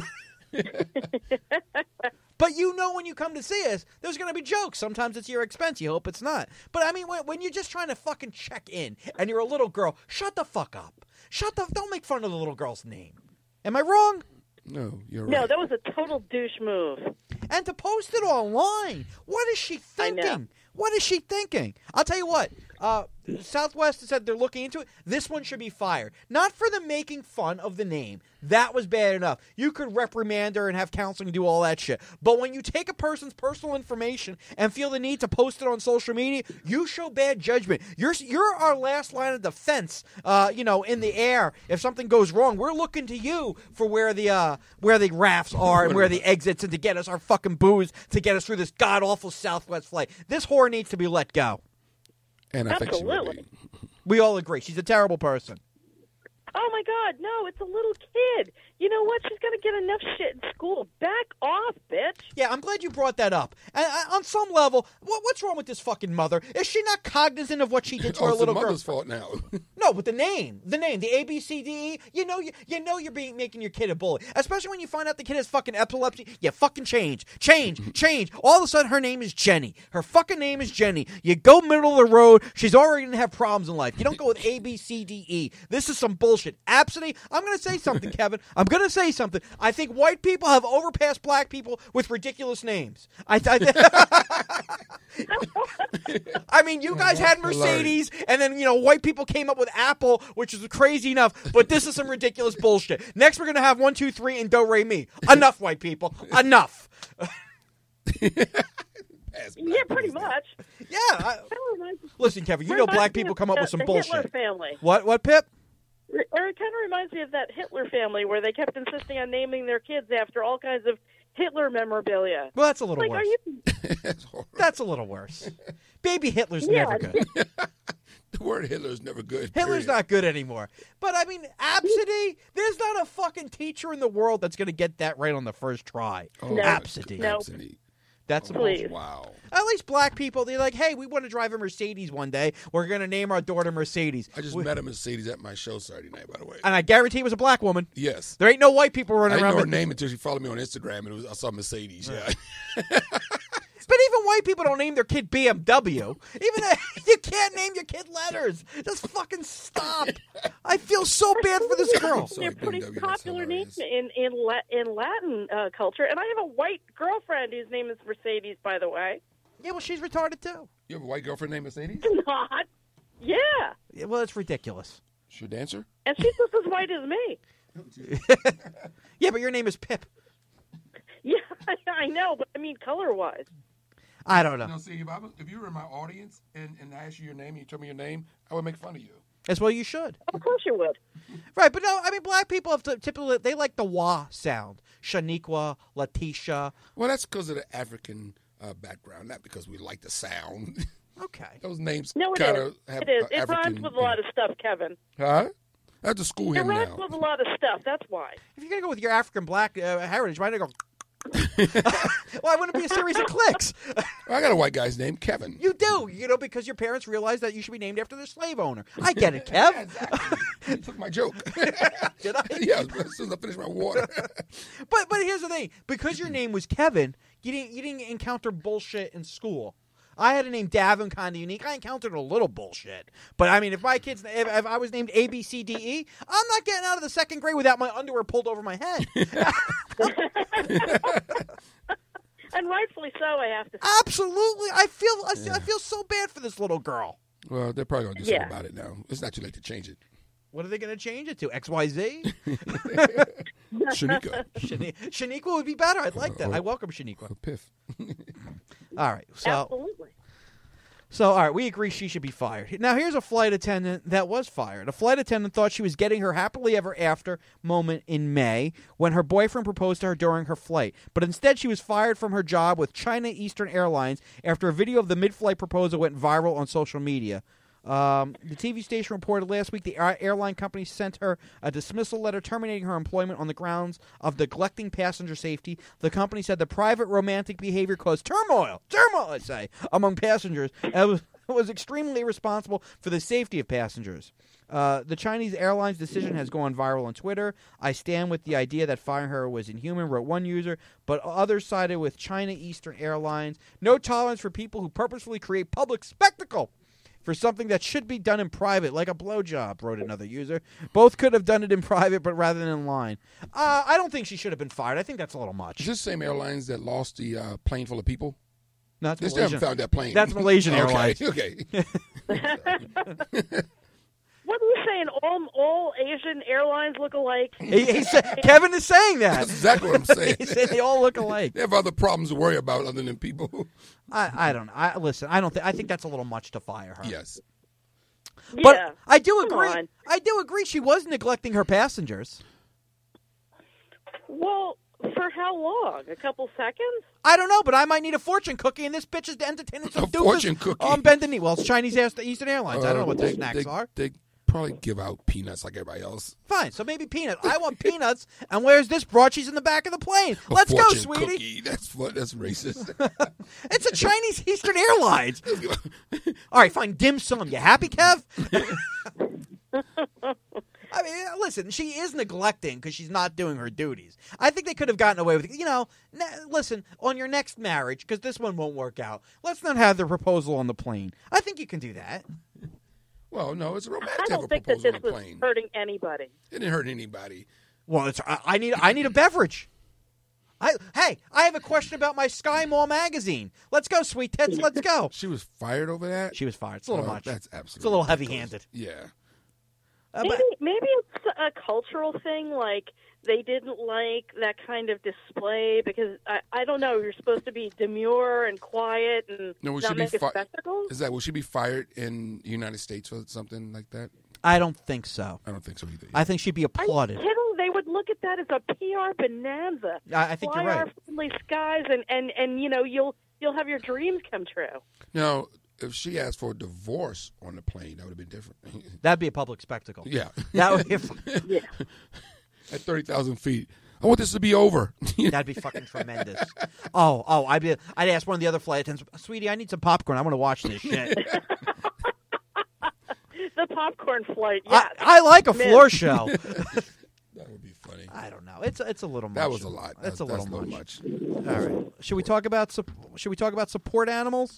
But when you come to see us, there's going to be jokes. Sometimes it's your expense. You hope it's not. But when you're just trying to fucking check in and you're a little girl, shut the fuck up. Don't make fun of the little girl's name. Am I wrong? No, you're right. No, that was a total douche move. And to post it online. What is she thinking? I know. What is she thinking? I'll tell you what. Southwest said they're looking into it. This one should be fired. Not for the making fun of the name. That was bad enough. You could reprimand her and have counseling and do all that shit. But when you take a person's personal information and feel the need to post it on social media, you show bad judgment. You're our last line of defense. In the air, if something goes wrong, we're looking to you for where the rafts are and where the exits, and to get us our fucking booze to get us through this god awful Southwest flight. This whore needs to be let go. And I think she will Absolutely. be. We all agree. She's a terrible person. Oh, my God, no, it's a little kid. You know what? She's going to get enough shit in school. Back off, bitch. Yeah, I'm glad you brought that up. And on some level, what's wrong with this fucking mother? Is she not cognizant of what she did to her It's little the girl? mother's fault now. No, but the name, the ABCDE. You know you're making your kid a bully, especially when you find out the kid has fucking epilepsy. You fucking change. All of a sudden, her name is Jenny. Her fucking name is Jenny. You go middle of the road. She's already gonna have problems in life. You don't go with ABCDE. This is some bullshit. bullshit. Absolutely. I'm going to say something, Kevin. I'm going to say something. I think white people have overpassed black people with ridiculous names. I mean, you guys had Mercedes, and then, white people came up with Apple, which is crazy enough, but this is some ridiculous bullshit. Next, we're going to have 1, 2, 3 and Do, Re, Mi. Enough, white people. Enough. Yeah, pretty much. Yeah. Listen, Kevin, you know black people come up with some bullshit. Hitler family. What, Pip? Or it kind of reminds me of that Hitler family where they kept insisting on naming their kids after all kinds of Hitler memorabilia. Well, that's a little worse. That's horrible. That's a little worse. Baby Hitler's never good. The word Hitler is never good. Hitler's not good anymore. But, I mean, Absidy, there's not a fucking teacher in the world that's going to get that right on the first try. Oh, Absidy. No. Absidy. That's a Please. Wow. At least black people, they're like, hey, we want to drive a Mercedes one day. We're going to name our daughter Mercedes. I just met a Mercedes at my show Saturday night, by the way. And I guarantee it was a black woman. Yes. There ain't no white people I running didn't around. know her with- name until she followed me on Instagram, and I saw Mercedes. Yeah. But even white people don't name their kid BMW. Even you can't name your kid letters. Just fucking stop. I feel so bad for this girl. Sorry, They're pretty BMW, that's popular names hilarious. in Latin culture. And I have a white girlfriend whose name is Mercedes, by the way. Yeah, well, she's retarded too. You have a white girlfriend named Mercedes? Not. Yeah. Yeah, well, it's ridiculous. She a dancer? And she's just as white as me. Yeah, but your name is Pip. Yeah, I know, but I mean color-wise. I don't know. No, see, if you were in my audience and I asked you your name and you told me your name, I would make fun of you. As well you should. Of course you would. Right, but no, I mean, black people have typically, they like the wah sound. Shaniqua, Letitia. Well, that's because of the African background, not because we like the sound. Okay. Those names No, it kind is. of have It is. It African. rhymes with a lot of stuff, Kevin. Huh? That's a school It hymn rhymes now. with a lot of stuff. That's why. If you're going to go with your African black heritage, why not go... Why wouldn't it be a series of clicks? I got a white guy's name, Kevin. You do, because your parents realized that you should be named after the slave owner. I get it, Kev. Exactly. You took my joke. Did I? Yeah, as soon as I finished my water. But here's the thing: because your name was Kevin, you didn't encounter bullshit in school. I had a name Davin, kind of unique. I encountered a little bullshit, but I mean, if I was named A B C D E, I'm not getting out of the second grade without my underwear pulled over my head. And rightfully so, I have to say. Absolutely, I feel so bad for this little girl. Well, they're probably going to do Yeah. something about it now. It's not too late to change it. What are they going to change it to? XYZ? Shanika. Shaniqua would be better. I'd like that. I welcome Shaniqua. Piff. All right. Absolutely. So, all right, we agree she should be fired. Now, here's a flight attendant that was fired. A flight attendant thought she was getting her happily ever after moment in May when her boyfriend proposed to her during her flight. But instead, she was fired from her job with China Eastern Airlines after a video of the mid-flight proposal went viral on social media. The TV station reported last week the airline company sent her a dismissal letter terminating her employment on the grounds of neglecting passenger safety. The company said the private romantic behavior caused turmoil, I say, among passengers, and was extremely irresponsible for the safety of passengers. The Chinese airline's decision has gone viral on Twitter. I stand with the idea that firing her was inhuman, wrote one user, but others sided with China Eastern Airlines. No tolerance for people who purposefully create public spectacle for something that should be done in private, like a blowjob, wrote another user. Both could have done it in private, but rather than in line. I don't think she should have been fired. I think that's a little much. Is this the same airlines that lost the plane full of people? No, that's They still haven't Malaysian. found that plane. That's Malaysian Airlines. Okay. What are you saying? All Asian airlines look alike? Kevin is saying that. That's exactly what I'm saying. He said they all look alike. They have other problems to worry about other than people. I don't know. Listen, I don't think. I think that's a little much to fire her. Yes. But Yeah. I do Come agree. on. I do agree. She was neglecting her passengers. Well, for how long? A couple seconds? I don't know, but I might need a fortune cookie, and this bitch is entertaining some A doofus fortune cookie? on bending knee. Well, it's Chinese Eastern Airlines. I don't know what their They- snacks they, are. They probably give out peanuts like everybody else. Fine, so maybe peanuts. I want peanuts, and where's this broad? She's in the back of the plane. A Let's go, fortune sweetie. Cookie. That's racist. It's a Chinese Eastern Airlines. All right, fine, dim sum. You happy, Kev? I mean, listen, she is neglecting because she's not doing her duties. I think they could have gotten away with it. Listen, on your next marriage, because this one won't work out, let's not have the proposal on the plane. I think you can do that. Well, no, it's romantic I to have don't a think that proposal this on a was plane. hurting anybody. It didn't hurt anybody. Well, I need a beverage. I have a question about my Sky Mall magazine. Let's go, sweet tits. Let's go. She was fired over that? She was fired. It's a little Oh, much. That's absolutely It's a little ridiculous. heavy-handed. Yeah. Maybe it's a cultural thing, like they didn't like that kind of display because I don't know. You're supposed to be demure and quiet and No, not make a spectacle. Will she be fired in the United States for something like that? I don't think so. I don't think so either. I think she'd be Are you applauded. kidding? They would look at that as a PR bonanza. I think Fly you're right. our friendly skies, and you know you'll have your dreams come true. Now, if she asked for a divorce on the plane, that would have been different. That'd be a public spectacle. Yeah. That would be Yeah. At 30,000 feet. I want this to be over. that'd be fucking tremendous. I'd ask one of the other flight attendants, sweetie, I need some popcorn. I want to watch this shit. The popcorn flight. Yes. I like a Man. floor show. That would be funny. I don't know. It's a little much. That was a lot. That's a That's little much. much. All right. Should we talk about support animals?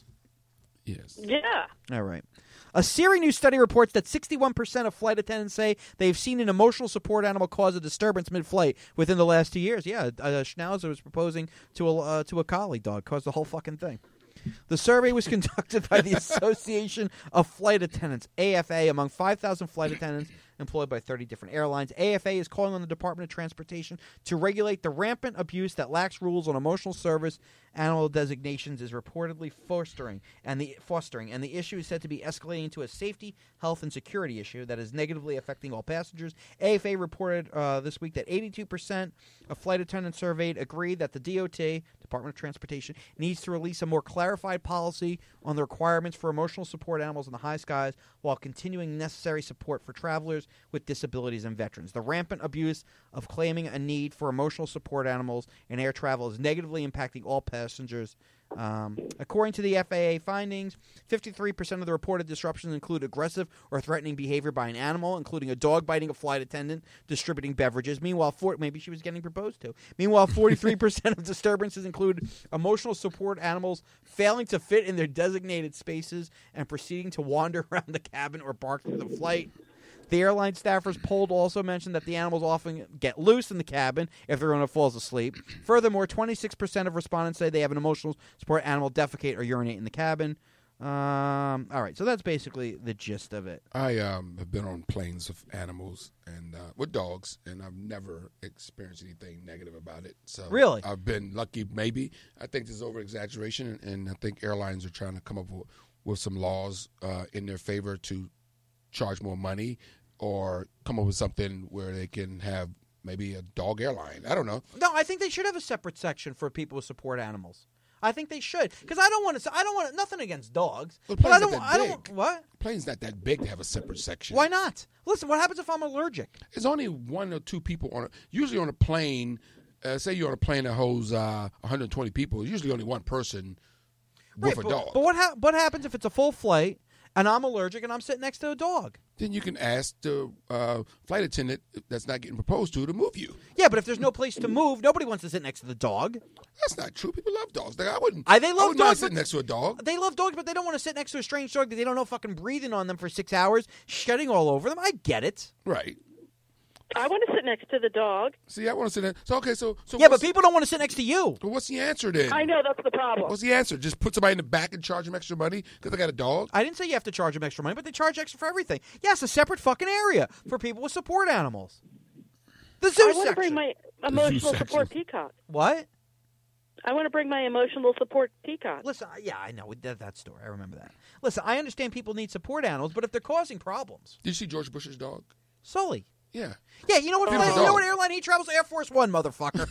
Yes. Yeah. All right. A Siri News study reports that 61% of flight attendants say they've seen an emotional support animal cause a disturbance mid-flight within the last 2 years. Yeah, a Schnauzer was proposing to a collie dog, caused the whole fucking thing. The survey was conducted by the Association of Flight Attendants, AFA, among 5,000 flight attendants employed by 30 different airlines. AFA is calling on the Department of Transportation to regulate the rampant abuse that lax rules on emotional service animal designations is reportedly fostering, and the issue is said to be escalating to a safety, health, and security issue that is negatively affecting all passengers. AFA reported this week that 82% of flight attendants surveyed agreed that the DOT, Department of Transportation, needs to release a more clarified policy on the requirements for emotional support animals in the high skies while continuing necessary support for travelers with disabilities and veterans. The rampant abuse of claiming a need for emotional support animals in air travel is negatively impacting all passengers. According to the FAA findings, 53% of the reported disruptions include aggressive or threatening behavior by an animal, including a dog biting a flight attendant, distributing beverages. Meanwhile, maybe she was getting proposed to. Meanwhile, 43% of disturbances include emotional support animals failing to fit in their designated spaces and proceeding to wander around the cabin or bark through the flight. The airline staffers polled also mentioned that the animals often get loose in the cabin if the owner falls asleep. Furthermore, 26% of respondents say they have an emotional support animal defecate or urinate in the cabin. All right, so that's basically the gist of it. I have been on planes of animals and with dogs, and I've never experienced anything negative about it. So Really? I've been lucky, maybe. I think this is over-exaggeration, and I think airlines are trying to come up with some laws in their favor to charge more money or come up with something where they can have maybe a dog airline. I don't know. No, I think they should have a separate section for people who support animals. I think they should, because I don't want nothing against dogs, The but I plane's don't. not that I don't. big. What? Plane's not that big to have a separate section. Why not? Listen, what happens if I'm allergic? There's only one or two people usually on a plane. Say you're on a plane that holds 120 people. There's usually only one person with a dog. But what happens if it's a full flight and I'm allergic and I'm sitting next to a dog? Then you can ask the flight attendant that's not getting proposed to move you. Yeah, but if there's no place to move, nobody wants to sit next to the dog. That's not true. People love dogs. Like, I wouldn't. They love I would not dogs, sit but- next to a dog. They love dogs, but they don't want to sit next to a strange dog that they don't know fucking breathing on them for 6 hours, shedding all over them. I get it. Right. I want to sit next to the dog. See, I want to sit there. So okay, so Yeah, but what's- people don't want to sit next to you. Well, what's the answer then? I know that's the problem. What's the answer? Just put somebody in the back and charge them extra money because they got a dog? I didn't say you have to charge them extra money, but they charge extra for everything. Yes, a separate fucking area for people with support animals. The zoo I want to section. bring my emotional section. support peacock. What? I want to bring my emotional support peacock. Listen, yeah, I know that story. I remember that. Listen, I understand people need support animals, but if they're causing problems, Did you see George Bush's dog? Sully. Yeah. Yeah, you know what? Beautiful You know dog. what airline he travels? Air Force One, motherfucker.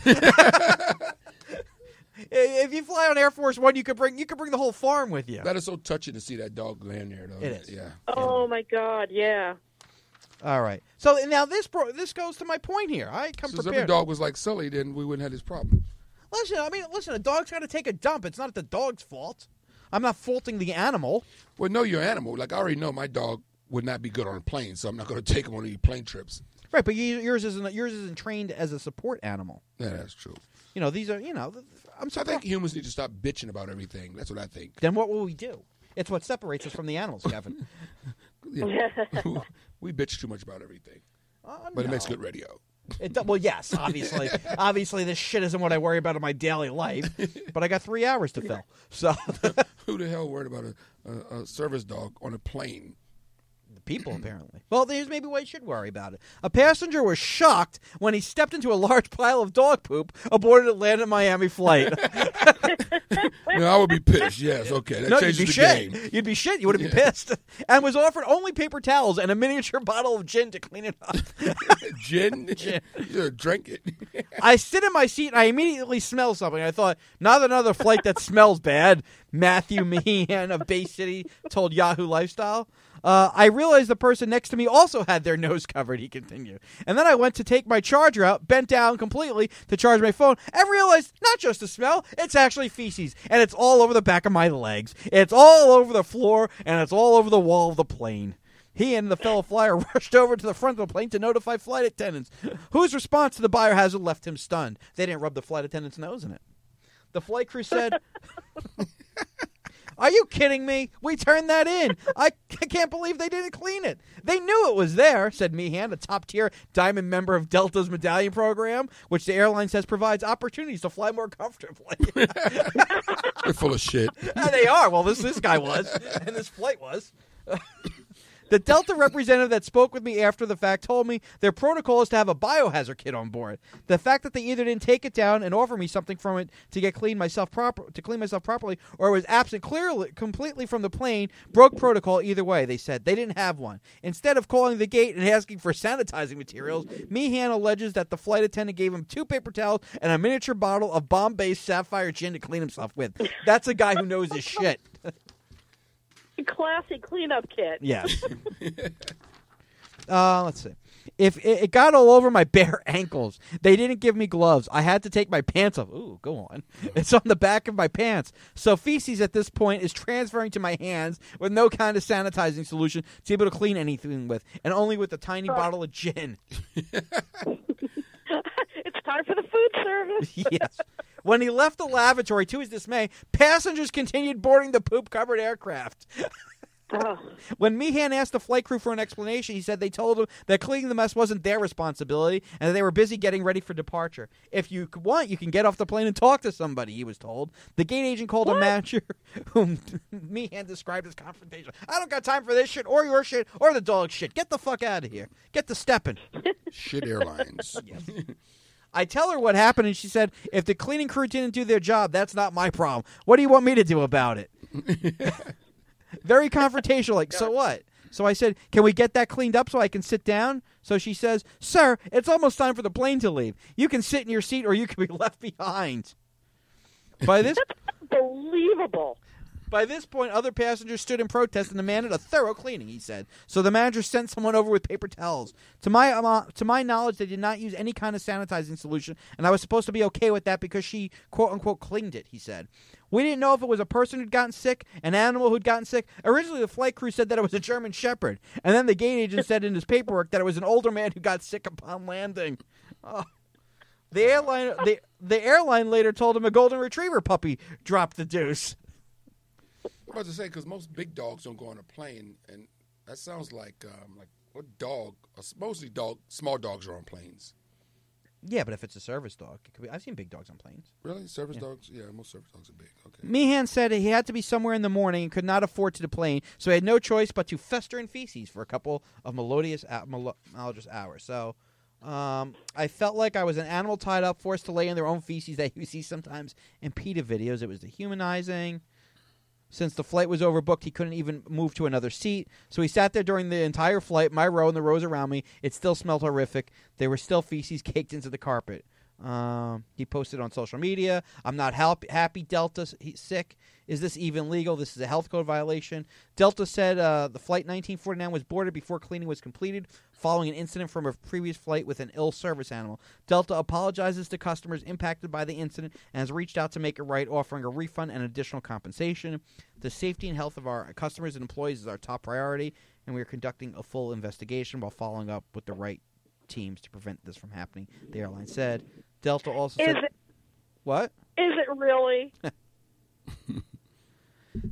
If you fly on Air Force One, you could bring the whole farm with you. That is so touching to see that dog land there, though. It is. Yeah. Oh my God, yeah. All right. So now this goes to my point here. I come So if every prepared. dog was like Sully, then we wouldn't have this problem. Listen, a dog's got to take a dump. It's not the dog's fault. I'm not faulting the animal. Well, know your animal. Like, I already know my dog would not be good on a plane, so I'm not going to take him on any plane trips. Right, but yours isn't trained as a support animal. Yeah, that's true. You know, these are, I'm So I surprised. think humans need to stop bitching about everything. That's what I think. Then what will we do? It's what separates us from the animals, Kevin. Yeah. We bitch too much about everything, but it makes good radio. Well, yes, obviously. Obviously, this shit isn't what I worry about in my daily life, but I got 3 hours to fill. So, Who the hell worried about a service dog on a plane? the people, apparently. Well, here's maybe why you should worry about it. A passenger was shocked when he stepped into a large pile of dog poop aboard an Atlanta Miami flight. No, I would be pissed. Yes, okay, that No, changes you'd be the shit. game. You'd be shit. You would have been pissed. And was offered only paper towels and a miniature bottle of gin to clean it up. Gin? You drink it. I sit in my seat and I immediately smell something. I thought, not another flight that smells bad. Matthew Meehan of Bay City told Yahoo Lifestyle. I realized the person next to me also had their nose covered, he continued. And then I went to take my charger out, bent down completely to charge my phone, and realized not just the smell, it's actually feces. And it's all over the back of my legs. It's all over the floor, and it's all over the wall of the plane. He and the fellow flyer rushed over to the front of the plane to notify flight attendants, whose response to the biohazard left him stunned. They didn't rub the flight attendant's nose in it. The flight crew said... Are you kidding me? We turned that in. I can't believe they didn't clean it. They knew it was there, said Meehan, a top-tier diamond member of Delta's medallion program, which the airline says provides opportunities to fly more comfortably. They're full of shit. And they are. Well, this guy was, and this flight was. The Delta representative that spoke with me after the fact told me their protocol is to have a biohazard kit on board. The fact that they either didn't take it down and offer me something from it to clean myself properly, or it was absent completely from the plane, broke protocol either way, they said. They didn't have one. Instead of calling the gate and asking for sanitizing materials, Meehan alleges that the flight attendant gave him 2 paper towels and a miniature bottle of Bombay Sapphire gin to clean himself with. That's a guy who knows his shit. Classy cleanup kit. Yes. Let's see. If it got all over my bare ankles, they didn't give me gloves. I had to take my pants off. Ooh, go on. It's on the back of my pants. So feces at this point is transferring to my hands with no kind of sanitizing solution to be able to clean anything with, and only with a tiny bottle of gin. It's time for the food service. Yes. When he left the lavatory, to his dismay, passengers continued boarding the poop-covered aircraft. When Meehan asked the flight crew for an explanation, he said they told him that cleaning the mess wasn't their responsibility and that they were busy getting ready for departure. If you want, you can get off the plane and talk to somebody, he was told. The gate agent called a manager whom Meehan described as confrontational. I don't got time for this shit or your shit or the dog shit. Get the fuck out of here. Get to stepping. Shit airlines. Yes. I tell her what happened, and she said, if the cleaning crew didn't do their job, that's not my problem. What do you want me to do about it? Very confrontational, like, so what? So I said, can we get that cleaned up so I can sit down? So she says, sir, it's almost time for the plane to leave. You can sit in your seat or you can be left behind. By this... Unbelievable. By this point, other passengers stood in protest and demanded a thorough cleaning, he said. So the manager sent someone over with paper towels. To my knowledge, they did not use any kind of sanitizing solution, and I was supposed to be okay with that because she, quote-unquote, cleaned it, he said. We didn't know if it was a person who'd gotten sick, an animal who'd gotten sick. Originally, the flight crew said that it was a German Shepherd, and then the gate agent said in his paperwork that it was an older man who got sick upon landing. Oh. The airline later told him a golden retriever puppy dropped the deuce. I'm about to say, because most big dogs don't go on a plane, and that sounds like what dog? Mostly small dogs are on planes. Yeah, but if it's a service dog, it could be. I've seen big dogs on planes. Really? Service dogs? Yeah, most service dogs are big. Okay. Meehan said he had to be somewhere in the morning and could not afford to deplane, so he had no choice but to fester in feces for a couple of melodious hours. So I felt like I was an animal tied up, forced to lay in their own feces that you see sometimes in PETA videos. It was dehumanizing. Since the flight was overbooked, he couldn't even move to another seat. So he sat there during the entire flight, my row and the rows around me. It still smelled horrific. There were still feces caked into the carpet. He posted on social media, I'm not happy Delta's sick. Is this even legal? This is a health code violation. Delta said the flight 1949 was boarded before cleaning was completed following an incident from a previous flight with an ill service animal. Delta apologizes to customers impacted by the incident and has reached out to make it right, offering a refund and additional compensation. The safety and health of our customers and employees is our top priority, and we are conducting a full investigation while following up with the right teams to prevent this from happening, the airline said. Delta also said... What? Is it really?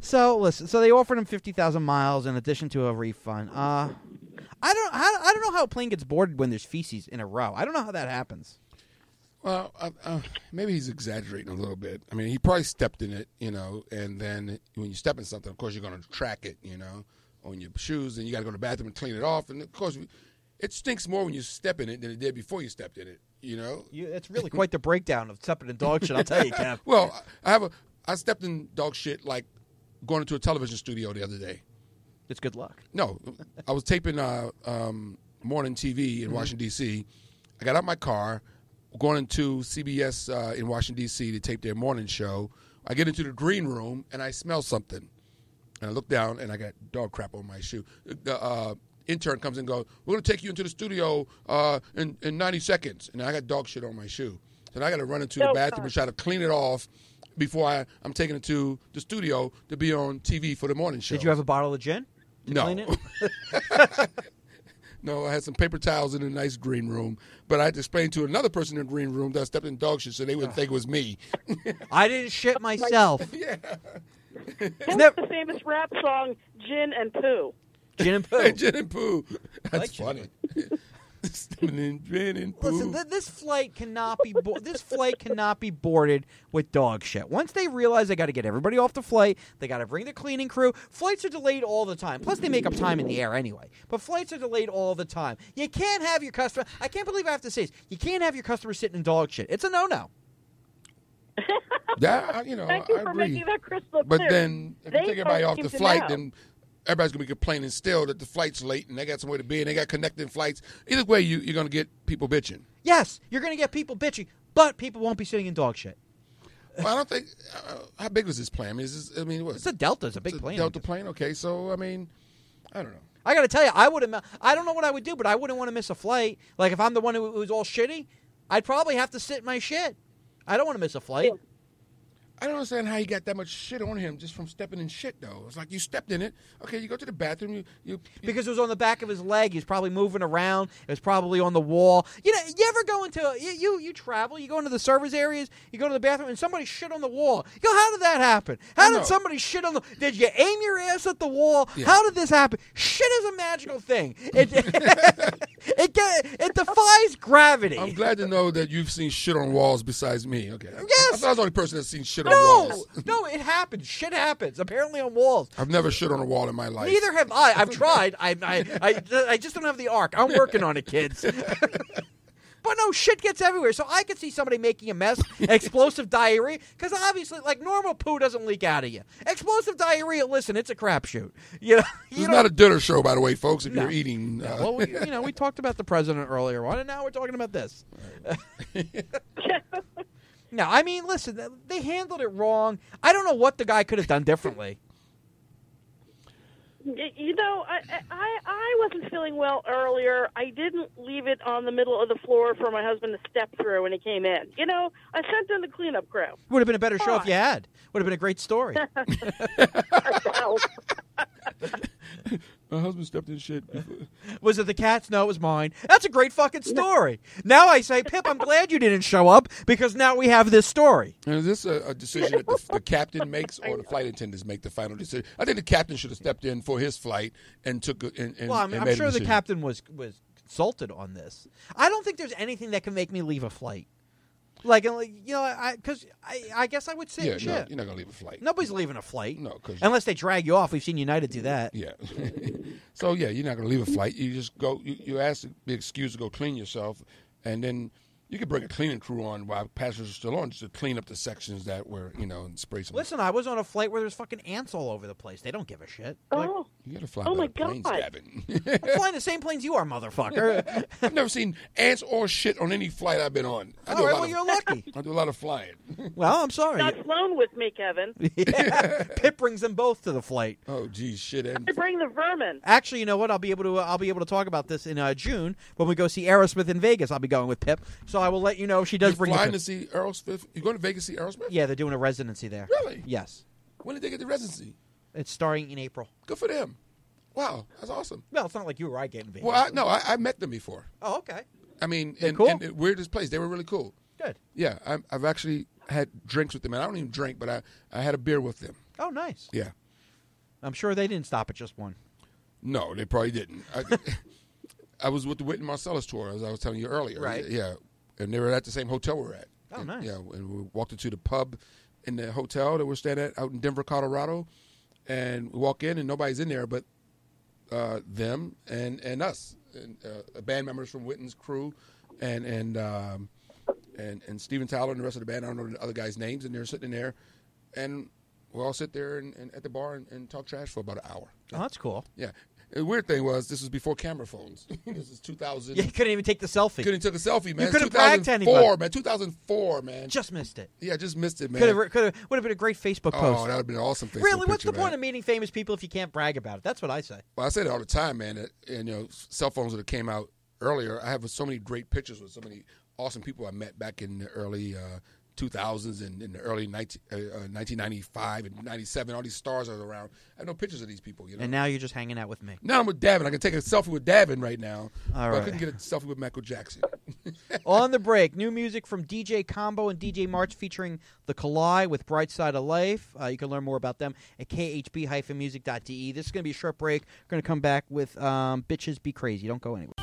So listen, so they offered him 50,000 miles in addition to a refund. I don't know how a plane gets boarded when there's feces in a row. I don't know how that happens. Well, maybe he's exaggerating a little bit. I mean, he probably stepped in it, and then when you step in something, of course, you're going to track it, on your shoes, and you got to go to the bathroom and clean it off. And, of course, it stinks more when you step in it than it did before you stepped in it, It's really quite the breakdown of stepping in dog shit, I'll tell you, Kev. Well, I stepped in dog shit like going into a television studio the other day. It's good luck. No, I was taping morning TV in Washington, D.C. I got out my car, going into CBS in Washington, D.C. to tape their morning show. I get into the green room, and I smell something. And I look down, and I got dog crap on my shoe. The intern comes and goes, we're going to take you into the studio in 90 seconds. And I got dog shit on my shoe. So I got to run into the bathroom and try to clean it off before I'm taking it to the studio to be on TV for the morning show. Did you have a bottle of gin to clean it? No, I had some paper towels in a nice green room, but I had to explain to another person in the green room that I stepped in dog shit so they wouldn't think it was me. I didn't shit myself. Yeah. What's the famous rap song, Gin and Poo? Gin and poo. Gin and poo. That's like funny. Stepping in gin and poo. Listen, this flight cannot be boarded with dog shit. Once they realize they got to get everybody off the flight, they got to bring the cleaning crew. Flights are delayed all the time. Plus, they make up time in the air anyway. But flights are delayed all the time. You can't have your customer. I can't believe I have to say this. You can't have your customer sitting in dog shit. It's a no-no. Yeah, Thank you I for agree. making that crystal But clear. then if They you take everybody don't off the seem to flight, know. then everybody's going to be complaining still that the flight's late and they got somewhere to be and they got connecting flights. Either way, you're going to get people bitching. Yes, you're going to get people bitching, but people won't be sitting in dog shit. Well, I don't think. How big was this plane? I mean, what? It's a Delta. It's a big It's a plane. Delta plane. Okay, so I mean, I don't know. I got to tell you, I don't know what I would do, but I wouldn't want to miss a flight. Like, if I'm the one who's all shitty, I'd probably have to sit in my shit. I don't want to miss a flight. I don't understand how he got that much shit on him just from stepping in shit, though. It's like you stepped in it. Okay, you go to the bathroom. You Because it was on the back of his leg. He was probably moving around. It was probably on the wall. You ever go into you travel? You go into the service areas. You go to the bathroom, and somebody shit on the wall. You go, how did that happen? How did somebody shit on the? Did you aim your ass at the wall? Yeah. How did this happen? Shit is a magical thing. It defies gravity. I'm glad to know that you've seen shit on walls besides me. Okay. Yes. I thought I was the only person that's seen shit on walls. No, it happens. Shit happens. Apparently on walls. I've never shit on a wall in my life. Neither have I. I've tried. I just don't have the arc. I'm working on it, kids. But no, shit gets everywhere. So I could see somebody making a mess, explosive diarrhea, because obviously, like, normal poo doesn't leak out of you. Explosive diarrhea, listen, it's a crapshoot. This is not a dinner show, by the way, folks. If you're eating, Well, we talked about the president earlier on, and now we're talking about this. No, I mean, listen, they handled it wrong. I don't know what the guy could have done differently. I wasn't feeling well earlier. I didn't leave it on the middle of the floor for my husband to step through when he came in. I sent in the cleanup crew. Would have been a better show if you had. Would have been a great story. my husband stepped in shit. Was it the cat's? No, it was mine. That's a great fucking story. Now I say, Pip, I'm glad you didn't show up because now we have this story. And is this a decision that the captain makes or the flight attendants make the final decision? I think the captain should have stepped in for his flight and took and Well, I'm made sure a the decision. captain was consulted on this. I don't think there's anything that can make me leave a flight. I guess I would sit Yeah, and no, shit. you're not gonna leave a flight. Nobody's leaving a flight. No, 'cause- unless they drag you off. We've seen United do that. Yeah. So yeah, you're not gonna leave a flight. You just go. You ask to be excused to go clean yourself, and then you could bring a cleaning crew on while passengers are still on, just to clean up the sections that were, and spray some. Listen, I was on a flight where there's fucking ants all over the place. They don't give a shit. Oh, You gotta fly Oh, my better planes, God. Gavin. I'm flying the same planes you are, motherfucker. I've never seen ants or shit on any flight I've been on. I do, All a right, lot well, of, you're lucky. I do a lot of flying. Well, I'm sorry. not flown with me, Kevin. Yeah. Pip brings them both to the flight. Oh, geez, shit. And I bring the vermin. Actually, you know what? I'll be able to talk about this in June when we go see Aerosmith in Vegas. I'll be going with Pip, so I will let you know if she does you're bring. flying the to see Aerosmith? You going to Vegas to see Aerosmith? Yeah, they're doing a residency there. Really? Yes, When did they get the residency? it's starting in April. Good for them. Wow, that's awesome. Well, it's not like you or I get in Vegas. Well, I met them before. Oh, okay, I mean, They're in cool? the weirdest place. They were really cool. good. Yeah, I've actually had drinks with them, and I don't even drink, but I had a beer with them. Oh, nice. Yeah. I'm sure they didn't stop at just one. No, they probably didn't. I was with the Wynton Marsalis tour, as I was telling you earlier. Right. Yeah, and they were at the same hotel we're at. Oh, and, nice. Yeah, and we walked into the pub in the hotel that we're staying at out in Denver, Colorado, and we walk in and nobody's in there but them and us, and band members from Wynton's crew, and Steven Tyler and the rest of the band. I don't know the other guys' names, and they're sitting there, and we all sit there and at the bar and talk trash for about an hour. Oh, that's cool. Yeah. The weird thing was this was before camera phones. This is 2000. Yeah, you couldn't even take the selfie. Couldn't take a selfie, man. You couldn't brag to anybody. Man. 2004, man. Just missed it. Yeah, just missed it, man. Would have been a great Facebook post. Oh, that would have been an awesome Facebook Really, what's picture, the point man. of meeting famous people if you can't brag about it? That's what I say. Well, I say that all the time, man. And cell phones that came out earlier. I have so many great pictures with so many awesome people I met back in the early 2000s and in the early 1995 and 97. All these stars are around. I have no pictures of these people, you know. And now you're just hanging out with me. Now I'm with Davin. I can take a selfie with Davin right now. All but right. I couldn't get a selfie with Michael Jackson. On the break, new music from DJ Combo and DJ March featuring The Collide with Bright Side of Life. You can learn more about them at khb-music.de. This is going to be a short break. We're going to come back with Bitches Be Crazy. Don't go anywhere.